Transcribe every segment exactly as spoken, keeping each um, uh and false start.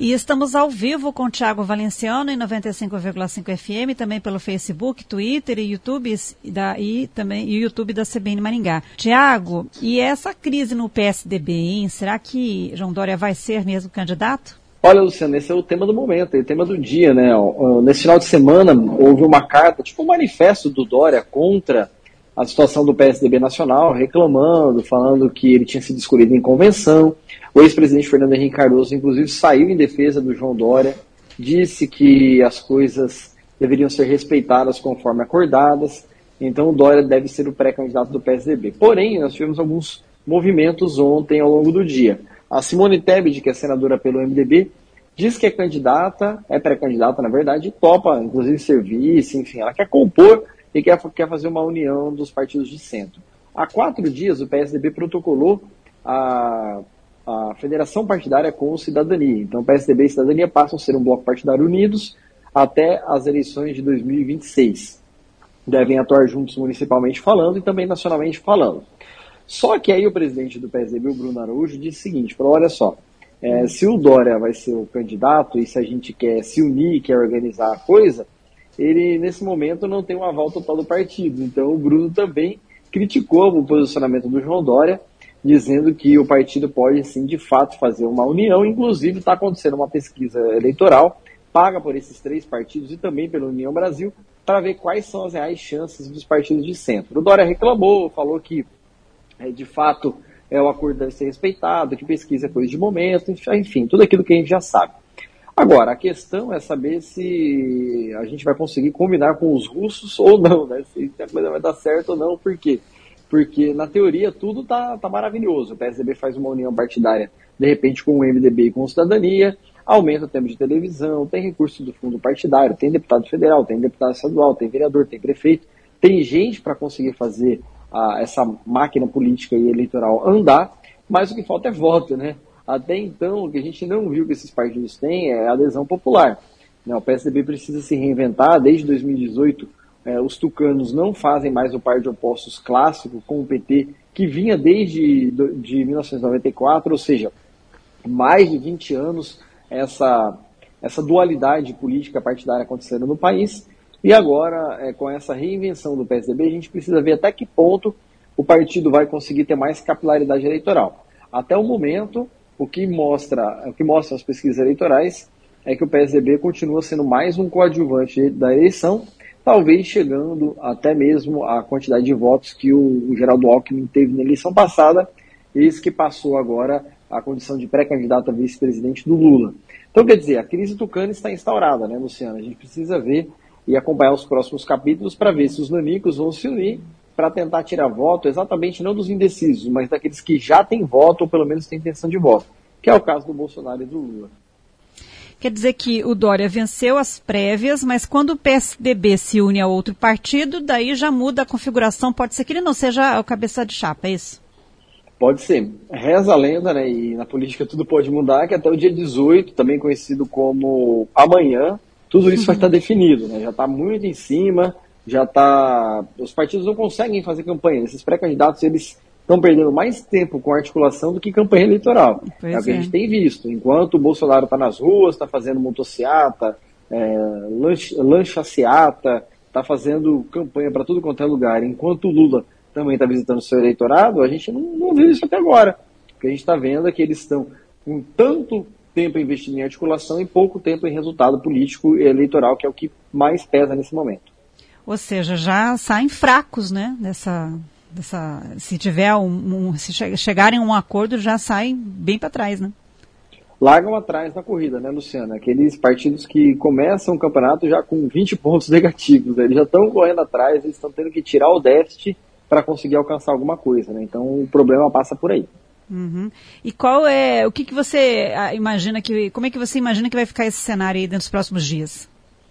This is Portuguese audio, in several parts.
E estamos ao vivo com o Tiago Valenciano em noventa e cinco vírgula cinco F M, também pelo Facebook, Twitter e YouTube da, e também e YouTube da C B N Maringá. Tiago, e essa crise no P S D B, hein? Será que João Dória vai ser mesmo candidato? Olha, Luciano, esse é o tema do momento, é o tema do dia, né? Nesse final de semana houve uma carta, tipo um manifesto do Dória contra a situação do P S D B nacional, reclamando, falando que ele tinha sido escolhido em convenção. O ex-presidente Fernando Henrique Cardoso, inclusive, saiu em defesa do João Dória, disse que as coisas deveriam ser respeitadas conforme acordadas, então o Dória deve ser o pré-candidato do P S D B. Porém, nós tivemos alguns movimentos ontem ao longo do dia. A Simone Tebet, que é senadora pelo M D B, diz que é candidata, é pré-candidata, na verdade, e topa, inclusive, serviço, enfim, ela quer compor e quer, quer fazer uma união dos partidos de centro. Há quatro dias, o P S D B protocolou a... a federação partidária com o Cidadania. Então, P S D B e Cidadania passam a ser um bloco partidário unidos até as eleições de dois mil e vinte e seis. Devem atuar juntos municipalmente falando e também nacionalmente falando. Só que aí o presidente do P S D B, o Bruno Araújo, disse o seguinte, falou, olha só, é, se o Dória vai ser o candidato e se a gente quer se unir, quer organizar a coisa, ele, nesse momento, não tem um aval total do partido. Então, o Bruno também criticou o posicionamento do João Dória, dizendo que o partido pode, sim, de fato, fazer uma união. Inclusive, está acontecendo uma pesquisa eleitoral, paga por esses três partidos e também pela União Brasil, para ver quais são as reais chances dos partidos de centro. O Dória reclamou, falou que, é, de fato, é, o acordo deve ser respeitado, que pesquisa é coisa de momento, enfim, tudo aquilo que a gente já sabe. Agora, a questão é saber se a gente vai conseguir combinar com os russos ou não, né? Se a coisa vai dar certo ou não, por quê? Porque, na teoria, tudo tá, tá maravilhoso. O P S D B faz uma união partidária, de repente, com o M D B e com a Cidadania, aumenta o tempo de televisão, tem recurso do fundo partidário, tem deputado federal, tem deputado estadual, tem vereador, tem prefeito, tem gente para conseguir fazer a, essa máquina política e eleitoral andar, mas o que falta é voto, né? Até então, o que a gente não viu que esses partidos têm é a adesão popular. O P S D B precisa se reinventar. Desde dois mil e dezoito, eh, os tucanos não fazem mais o par de opostos clássico com o P T, que vinha desde de mil novecentos e noventa e quatro, ou seja, mais de vinte anos essa, essa dualidade política partidária acontecendo no país. E agora, eh, com essa reinvenção do P S D B, a gente precisa ver até que ponto o partido vai conseguir ter mais capilaridade eleitoral. Até o momento, o que mostra, o que mostra as pesquisas eleitorais é que o P S D B continua sendo mais um coadjuvante da eleição, talvez chegando até mesmo à quantidade de votos que o, o Geraldo Alckmin teve na eleição passada, esse que passou agora a condição de pré-candidato a vice-presidente do Lula. Então, quer dizer, a crise tucana está instaurada, né, Luciano? A gente precisa ver e acompanhar os próximos capítulos para ver se os nanicos vão se unir para tentar tirar voto, exatamente não dos indecisos, mas daqueles que já têm voto ou pelo menos têm intenção de voto, que é o caso do Bolsonaro e do Lula. Quer dizer que o Dória venceu as prévias, mas quando o P S D B se une a outro partido, daí já muda a configuração, pode ser que ele não seja o cabeça de chapa, é isso? Pode ser. Reza a lenda, né, e na política tudo pode mudar, que até o dia dezoito, também conhecido como amanhã, tudo isso vai estar definido, né, já está muito em cima, já está... Os partidos não conseguem fazer campanha, esses pré-candidatos, eles estão perdendo mais tempo com articulação do que campanha eleitoral. Pois é o que é. A gente tem visto. Enquanto o Bolsonaro está nas ruas, está fazendo motociata, é, lanch, lanchaciata, está fazendo campanha para tudo quanto é lugar, enquanto o Lula também está visitando o seu eleitorado, a gente não, não viu isso até agora. O que a gente está vendo é que eles estão com tanto tempo investindo em articulação e pouco tempo em resultado político e eleitoral, que é o que mais pesa nesse momento. Ou seja, já saem fracos, né, dessa... Dessa, se tiver um, um se che- chegarem a um acordo, já saem bem para trás, né? Largam atrás na corrida, né, Luciana? Aqueles partidos que começam o campeonato já com vinte pontos negativos, né? Eles já estão correndo atrás, eles estão tendo que tirar o déficit para conseguir alcançar alguma coisa, né? Então o problema passa por aí. Uhum. E qual é, o que, que você imagina que, como é que você imagina que vai ficar esse cenário aí dentro dos próximos dias?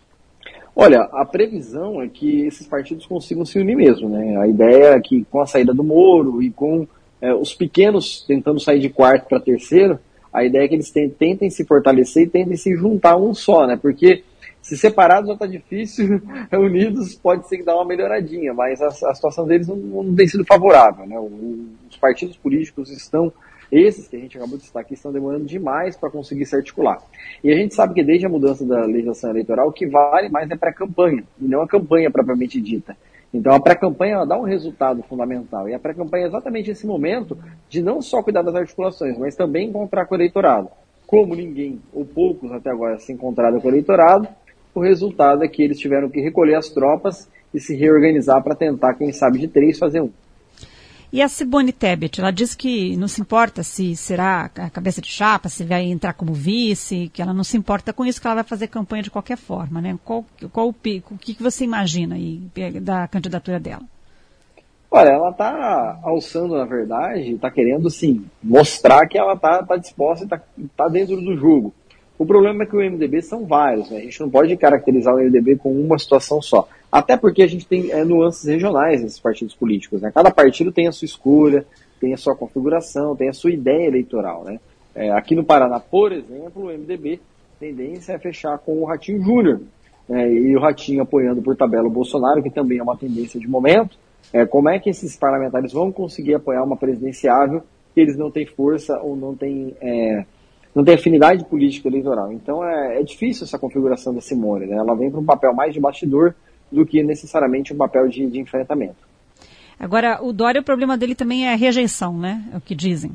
Olha, a previsão é que esses partidos consigam se unir mesmo, né? A ideia é que com a saída do Moro e com é, os pequenos tentando sair de quarto para terceiro, a ideia é que eles tentem se fortalecer e tentem se juntar um só, né? Porque se separados já está difícil, unidos pode ser que dá uma melhoradinha, mas a, a situação deles não, não tem sido favorável, né? O, os partidos políticos estão Esses que a gente acabou de citar aqui estão demorando demais para conseguir se articular. E a gente sabe que desde a mudança da legislação eleitoral, o que vale mais é pré-campanha, e não a campanha propriamente dita. Então a pré-campanha ela dá um resultado fundamental. E a pré-campanha é exatamente esse momento de não só cuidar das articulações, mas também encontrar com o eleitorado. Como ninguém, ou poucos até agora, se encontraram com o eleitorado, o resultado é que eles tiveram que recolher as tropas e se reorganizar para tentar, quem sabe, de três fazer um. E a Simone Tebet, ela diz que não se importa se será a cabeça de chapa, se vai entrar como vice, que ela não se importa com isso, que ela vai fazer campanha de qualquer forma, né? Qual, qual o pico, o que você imagina aí da candidatura dela? Olha, ela está alçando, na verdade, está querendo, sim, mostrar que ela está tá disposta e está tá dentro do jogo. O problema é que o M D B são vários, né? A gente não pode caracterizar o M D B com uma situação só. Até porque a gente tem é, nuances regionais nesses partidos políticos, né? Cada partido tem a sua escolha, tem a sua configuração, tem a sua ideia eleitoral, né? É, aqui no Paraná, por exemplo, o M D B, a tendência é fechar com o Ratinho Júnior, né? E o Ratinho apoiando por tabela o Bolsonaro, que também é uma tendência de momento. É, como é que esses parlamentares vão conseguir apoiar uma presidenciável que eles não têm força ou não têm... É, não tem afinidade política eleitoral. Então é, é difícil essa configuração da Simone, né? Ela vem para um papel mais de bastidor do que necessariamente um papel de, de enfrentamento. Agora, o Dória, o problema dele também é a rejeição, né? É o que dizem.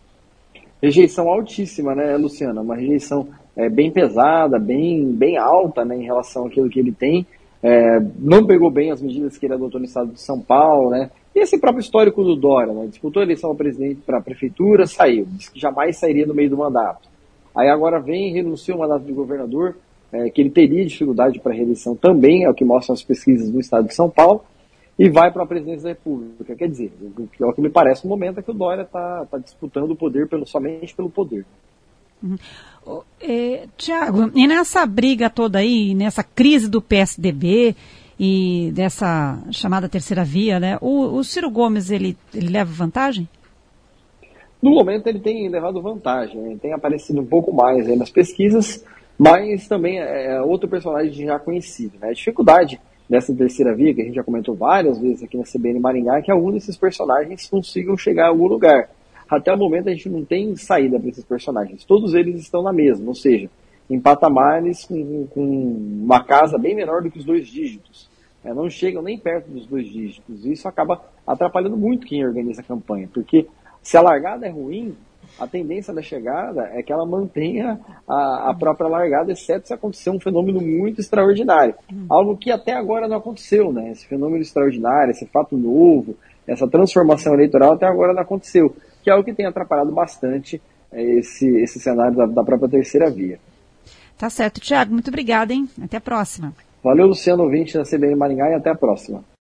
Rejeição altíssima, né, Luciana? Uma rejeição é, bem pesada, bem, bem alta, né, em relação àquilo que ele tem. É, não pegou bem as medidas que ele adotou no estado de São Paulo, né? E esse próprio histórico do Dória, né? Disputou a eleição ao presidente para a prefeitura, saiu. Disse que jamais sairia no meio do mandato. Aí agora vem e renuncia ao mandato de governador, é, que ele teria dificuldade para reeleição também, é o que mostram as pesquisas do estado de São Paulo, e vai para a presidência da República. Quer dizer, o que me parece no momento é que o Dória está tá disputando o poder pelo, somente pelo poder. Uhum. É, Tiago, e nessa briga toda aí, nessa crise do P S D B e dessa chamada terceira via, né, o, o Ciro Gomes, ele, ele leva vantagem? No momento ele tem levado vantagem, né? Ele tem aparecido um pouco mais aí nas pesquisas, mas também é outro personagem já conhecido, né? A dificuldade dessa terceira via, que a gente já comentou várias vezes aqui na C B N Maringá, é que algum desses personagens consigam chegar a algum lugar. Até o momento a gente não tem saída para esses personagens. Todos eles estão na mesma, ou seja, em patamares com, com uma casa bem menor do que os dois dígitos. É, não chegam nem perto dos dois dígitos. Isso acaba atrapalhando muito quem organiza a campanha, porque se a largada é ruim, a tendência da chegada é que ela mantenha a, a própria largada, exceto se acontecer um fenômeno muito extraordinário. Algo que até agora não aconteceu, né? Esse fenômeno extraordinário, esse fato novo, essa transformação eleitoral até agora não aconteceu, que é o que tem atrapalhado bastante é, esse, esse cenário da, da própria terceira via. Tá certo, Tiago. Muito obrigada, hein? Até a próxima. Valeu, Luciano, ouvinte da C B N Maringá, e até a próxima.